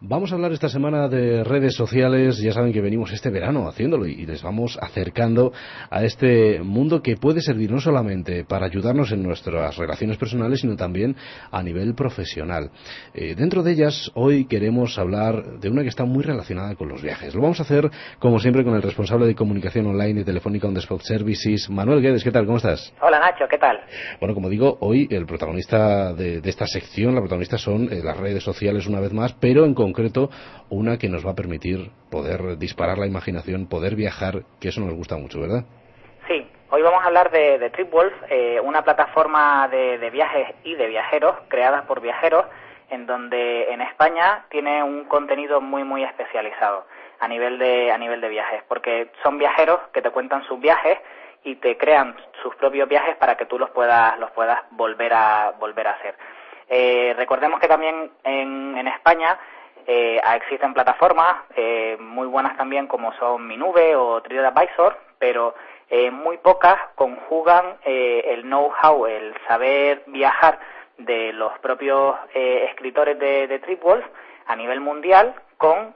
Vamos a hablar esta semana de redes sociales. Ya saben que venimos este verano haciéndolo y les vamos acercando a este mundo que puede servir no solamente para ayudarnos en nuestras relaciones personales, sino también a nivel profesional. Dentro de ellas, hoy queremos hablar de una que está muy relacionada con los viajes. Lo vamos a hacer, como siempre, con el responsable de comunicación online de Telefónica On The Spot Services, Manuel Guedes. ¿Qué tal? ¿Cómo estás? Hola, Nacho. ¿Qué tal? Bueno, como digo, hoy el protagonista de esta sección, la protagonista son las redes sociales una vez más, pero en concreto una que nos va a permitir poder disparar la imaginación, poder viajar, que eso nos gusta mucho, ¿verdad? Sí, hoy vamos a hablar de TripWolf, una plataforma de viajes y de viajeros, creada por viajeros, en donde en España tiene un contenido muy especializado a nivel de viajes, porque son viajeros que te cuentan sus viajes y te crean sus propios viajes para que tú los puedas volver a hacer. Recordemos que también en España existen plataformas muy buenas también, como son Minube o TripAdvisor, pero muy pocas conjugan el know-how, el saber viajar de los propios escritores de TripWolf a nivel mundial con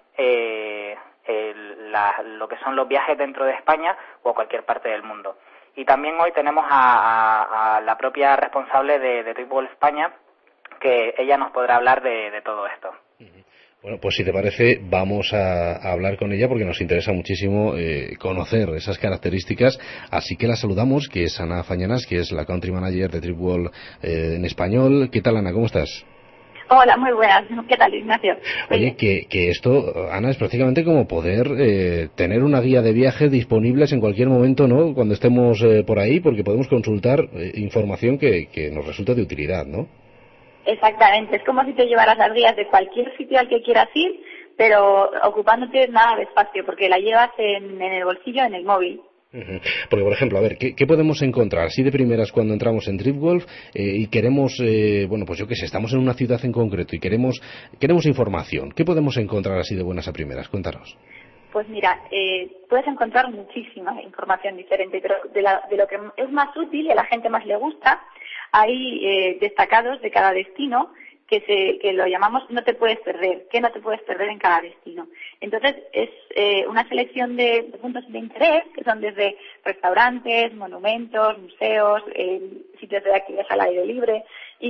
lo que son los viajes dentro de España o a cualquier parte del mundo. Y también hoy tenemos a la propia responsable de TripWolf España, que ella nos podrá hablar de todo esto. Bueno, pues si te parece, vamos a hablar con ella porque nos interesa muchísimo conocer esas características. Así que la saludamos, que es Ana Fañanas, que es la Country Manager de TripWolf en español. ¿Qué tal, Ana? ¿Cómo estás? Hola, muy buenas. ¿Qué tal, Ignacio? Oye, que esto, Ana, es prácticamente como poder tener una guía de viaje disponibles en cualquier momento, ¿no? Cuando estemos por ahí, porque podemos consultar información que nos resulta de utilidad, ¿no? Exactamente, es como si te llevaras las guías de cualquier sitio al que quieras ir, pero ocupándote nada de espacio, porque la llevas en el bolsillo, en el móvil. Porque, por ejemplo, a ver, ¿qué podemos encontrar así de primeras cuando entramos en TripWolf y queremos, bueno, pues yo qué sé, estamos en una ciudad en concreto y queremos información? ¿Qué podemos encontrar así de buenas a primeras? Cuéntanos. Pues mira, puedes encontrar muchísima información diferente, pero de lo que es más útil y a la gente más le gusta, hay destacados de cada destino que lo llamamos no te puedes perder, que no te puedes perder en cada destino. Entonces es una selección de puntos de interés que son desde restaurantes, monumentos, museos, sitios de actividades al aire libre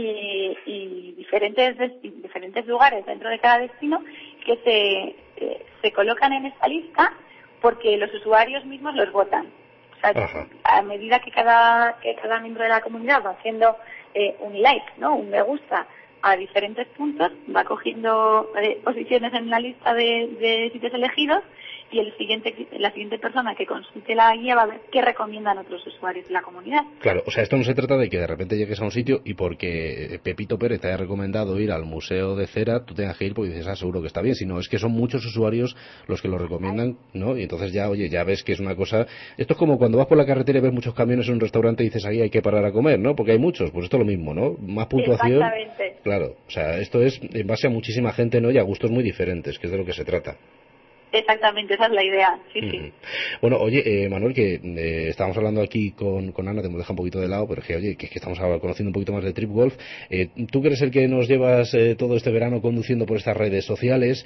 y diferentes lugares dentro de cada destino que se colocan en esta lista porque los usuarios mismos los votan. O sea, a medida que cada miembro de la comunidad va haciendo un like, ¿no? Un me gusta a diferentes puntos, va cogiendo posiciones en la lista de sitios elegidos y la siguiente persona que consulte la guía va a ver qué recomiendan otros usuarios de la comunidad. Claro, o sea, esto no se trata de que de repente llegues a un sitio y porque Pepito Pérez te haya recomendado ir al Museo de Cera, tú tengas que ir porque dices, seguro que está bien, sino es que son muchos usuarios los que lo recomiendan, ¿no? Y entonces ya, oye, ya ves que es una cosa... Esto es como cuando vas por la carretera y ves muchos camiones en un restaurante y dices, ahí hay que parar a comer, ¿no? Porque hay muchos, pues esto es lo mismo, ¿no? Más puntuación... Exactamente. Claro, o sea, esto es en base a muchísima gente, ¿no? Y a gustos muy diferentes, que es de lo que se trata. Exactamente, esa es la idea, sí. Bueno, oye, Manuel, que estábamos hablando aquí con Ana, te hemos dejado un poquito de lado, pero que, oye, que estamos ahora conociendo un poquito más de TripWolf. Tú que eres el que nos llevas todo este verano conduciendo por estas redes sociales,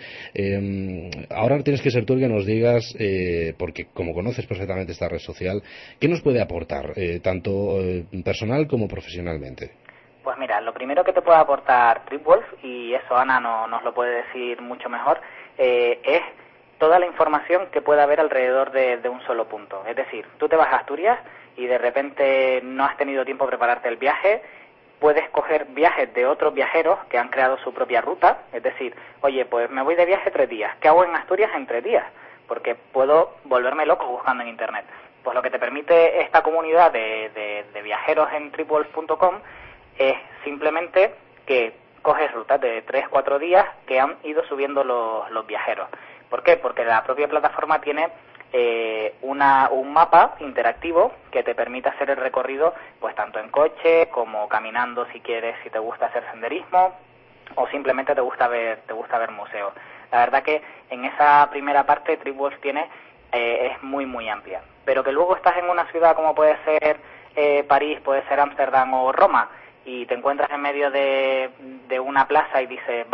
ahora tienes que ser tú el que nos digas, porque como conoces perfectamente esta red social, ¿qué nos puede aportar, tanto personal como profesionalmente? Pues mira, lo primero que te puede aportar TripWolf, y eso Ana nos lo puede decir mucho mejor, es toda la información que pueda haber alrededor de un solo punto. Es decir, tú te vas a Asturias y de repente no has tenido tiempo de prepararte el viaje, puedes coger viajes de otros viajeros que han creado su propia ruta, es decir, oye, pues me voy de viaje 3 días, ¿qué hago en Asturias en 3 días? Porque puedo volverme loco buscando en Internet. Pues lo que te permite esta comunidad de viajeros en tripwolf.com es simplemente que coges rutas de 3-4 días que han ido subiendo los viajeros. ¿Por qué? Porque la propia plataforma tiene un mapa interactivo que te permite hacer el recorrido pues tanto en coche como caminando si quieres, si te gusta hacer senderismo o simplemente te gusta ver museos. La verdad que en esa primera parte TripWolf tiene es muy amplia, pero que luego estás en una ciudad como puede ser París, puede ser Ámsterdam o Roma y te encuentras en medio de una plaza y dices, vale,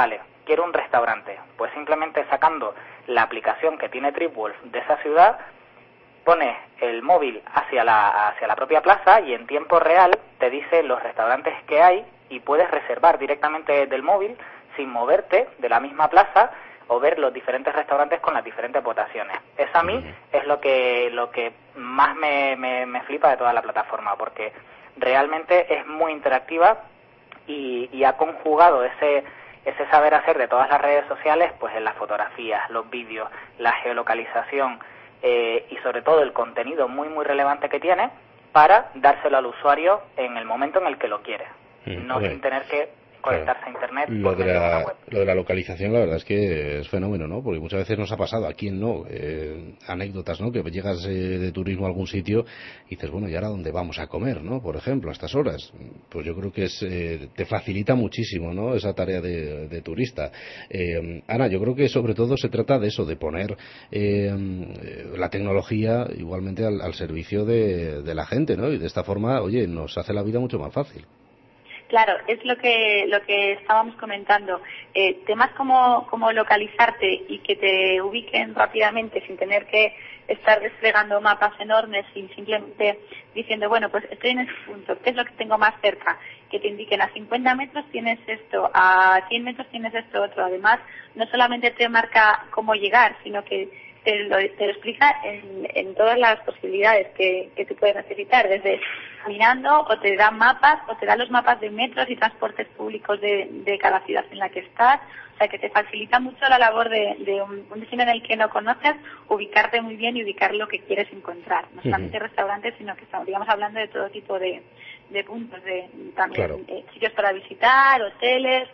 quiero un restaurante. Pues simplemente sacando la aplicación que tiene Tripwolf de esa ciudad, pones el móvil hacia la propia plaza y en tiempo real te dice los restaurantes que hay y puedes reservar directamente del móvil sin moverte de la misma plaza o ver los diferentes restaurantes con las diferentes votaciones. Eso a mí es lo que más me flipa de toda la plataforma, porque realmente es muy interactiva y ha conjugado ese saber hacer de todas las redes sociales pues en las fotografías, los vídeos, la geolocalización y sobre todo el contenido muy muy relevante que tiene para dárselo al usuario en el momento en el que lo quiere, no sin tener que conectarse a internet. Lo de la localización, la verdad es que es fenómeno, ¿no? Porque muchas veces nos ha pasado, ¿a quién no? Anécdotas, ¿no? Que llegas de turismo a algún sitio y dices, bueno, ¿y ahora dónde vamos a comer, no? Por ejemplo, a estas horas. Pues yo creo que te facilita muchísimo, ¿no? Esa tarea de turista. Ana, yo creo que sobre todo se trata de eso, de poner la tecnología igualmente al servicio de la gente, ¿no? Y de esta forma, oye, nos hace la vida mucho más fácil. Claro, es lo que estábamos comentando. Temas como localizarte y que te ubiquen rápidamente sin tener que estar desplegando mapas enormes y simplemente diciendo, bueno, pues estoy en ese punto, ¿qué es lo que tengo más cerca? Que te indiquen a 50 metros tienes esto, a 100 metros tienes esto otro. Además, no solamente te marca cómo llegar, sino que te lo explica en todas las posibilidades que tú puedes necesitar, desde caminando, o te da mapas, o te da los mapas de metros y transportes públicos de cada ciudad en la que estás. O sea, que te facilita mucho la labor de un destino en el que no conoces, ubicarte muy bien y ubicar lo que quieres encontrar. No solamente restaurantes, sino que estamos hablando de todo tipo de puntos, también sitios para visitar, hoteles,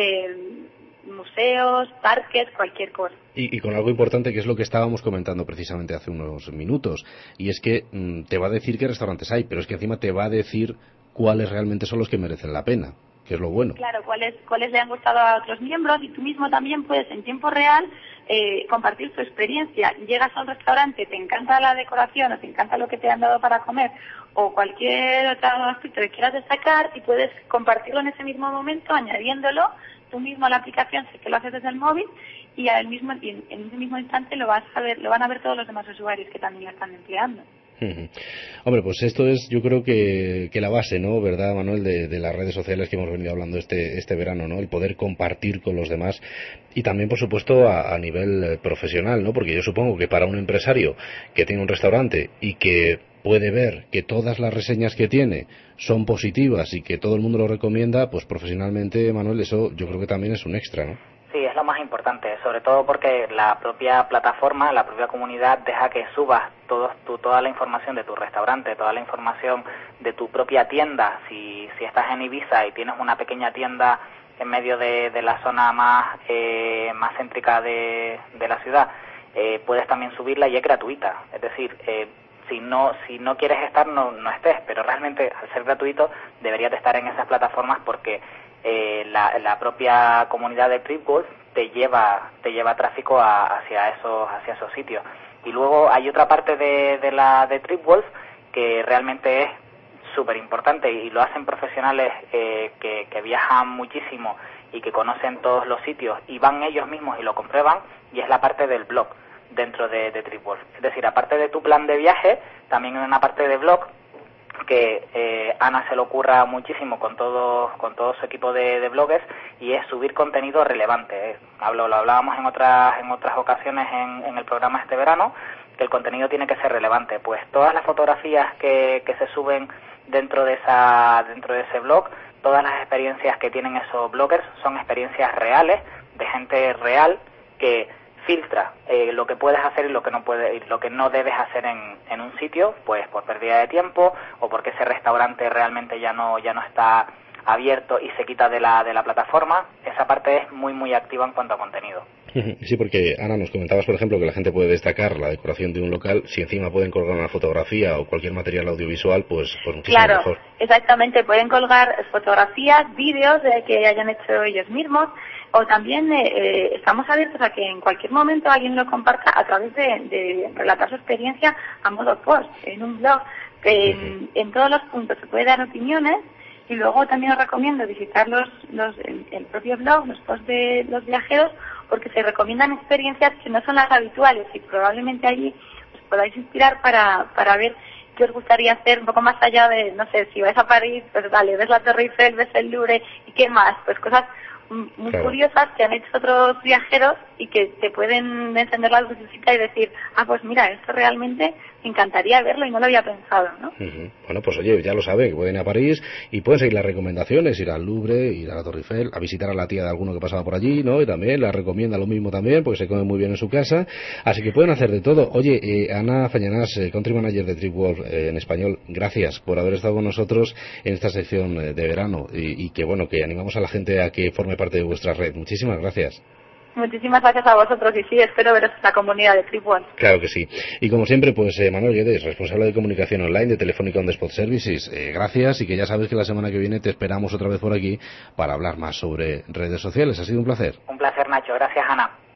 museos, parques, cualquier cosa. Y con algo importante que es lo que estábamos comentando precisamente hace unos minutos, y es que te va a decir qué restaurantes hay, pero es que encima te va a decir cuáles realmente son los que merecen la pena, que es lo bueno. Claro, cuáles le han gustado a otros miembros, y tú mismo también puedes en tiempo real compartir tu experiencia. Llegas a un restaurante, te encanta la decoración o te encanta lo que te han dado para comer o cualquier otro aspecto que quieras destacar y puedes compartirlo en ese mismo momento añadiéndolo tú mismo a la aplicación, sé que lo haces desde el móvil y en ese mismo instante lo van a ver todos los demás usuarios que también lo están empleando. Hombre, pues esto es, yo creo que la base, ¿no? ¿Verdad, Manuel? De las redes sociales que hemos venido hablando este verano, ¿no? El poder compartir con los demás y también, por supuesto, a nivel profesional, ¿no? Porque yo supongo que para un empresario que tiene un restaurante y que puede ver que todas las reseñas que tiene son positivas y que todo el mundo lo recomienda, pues profesionalmente, Manuel, eso yo creo que también es un extra, ¿no? Sí, es lo más importante, sobre todo porque la propia plataforma, la propia comunidad deja que subas toda la información de tu restaurante, toda la información de tu propia tienda. Si estás en Ibiza y tienes una pequeña tienda en medio de la zona más céntrica de la ciudad, puedes también subirla y es gratuita. Es decir, si no quieres estar, no estés, pero realmente al ser gratuito deberías de estar en esas plataformas porque la propia comunidad de Tripwolf te lleva tráfico hacia esos sitios. Y luego hay otra parte de Tripwolf que realmente es súper importante y lo hacen profesionales que viajan muchísimo y que conocen todos los sitios y van ellos mismos y lo comprueban, y es la parte del blog dentro de Tripwolf. Es decir, aparte de tu plan de viaje, también hay una parte de blog que Ana se le ocurra muchísimo con todo su equipo de bloggers, y es subir contenido relevante. Lo hablábamos en otras ocasiones en el programa este verano, que el contenido tiene que ser relevante. Pues todas las fotografías que se suben dentro de ese blog, todas las experiencias que tienen esos bloggers son experiencias reales, de gente real que filtra lo que puedes hacer y lo que no debes hacer en un sitio, pues por pérdida de tiempo o porque ese restaurante realmente ya no está abierto y se quita de la plataforma. Esa parte es muy muy activa en cuanto a contenido. Sí, porque Ana, nos comentabas, por ejemplo, que la gente puede destacar la decoración de un local. Si encima pueden colgar una fotografía o cualquier material audiovisual, pues muchísimo mejor. Claro, exactamente. Pueden colgar fotografías, vídeos que hayan hecho ellos mismos, o también estamos abiertos a que en cualquier momento alguien lo comparta a través de relatar su experiencia a modo post en un blog. En todos los puntos se puede dar opiniones Y luego también os recomiendo visitar el propio blog, los posts de los viajeros, porque se recomiendan experiencias que no son las habituales y probablemente allí os podáis inspirar para ver qué os gustaría hacer un poco más allá de, no sé, si vais a París, pues vale, ves la Torre Eiffel, ves el Louvre y qué más, pues cosas muy curiosas que han hecho otros viajeros y que te pueden encender la lucecita y decir, pues mira, esto realmente me encantaría verlo y no lo había pensado, ¿no? Bueno, pues oye, ya lo saben, que pueden ir a París y pueden seguir las recomendaciones, ir al Louvre, ir a la Torre Eiffel, a visitar a la tía de alguno que pasaba por allí, ¿no? Y también la recomienda lo mismo también, porque se come muy bien en su casa, así que pueden hacer de todo. Oye, Ana Fañanás, Country Manager de Tripwolf en español, gracias por haber estado con nosotros en esta sección de verano y que bueno, que animamos a la gente a que forme parte de vuestra red. Muchísimas gracias. Muchísimas gracias a vosotros y sí, espero veros en la comunidad de Tripwolf. Claro que sí. Y como siempre, pues Manuel Guedes, responsable de comunicación online de Telefónica On The Spot Services, gracias y que ya sabes que la semana que viene te esperamos otra vez por aquí para hablar más sobre redes sociales. Ha sido un placer. Un placer, Nacho. Gracias, Ana.